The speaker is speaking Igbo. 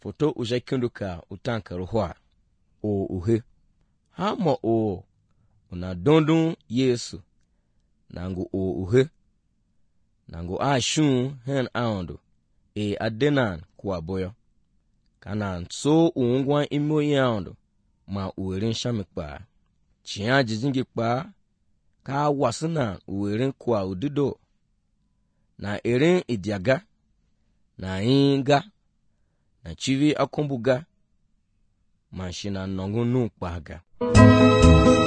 foto ujakinduka utanka ruhwa o uhe hamo o una dondun Yesu nangu o uhe nangu ashun hen aondo adenan kwa boyo kana so ungwan imo yaondo ma uwerin shamikpa chiya jijingi kpa ka wasina uwerin kwa udido na erin idiaga na inga na chivi akombuga mashina nongu nu kpaga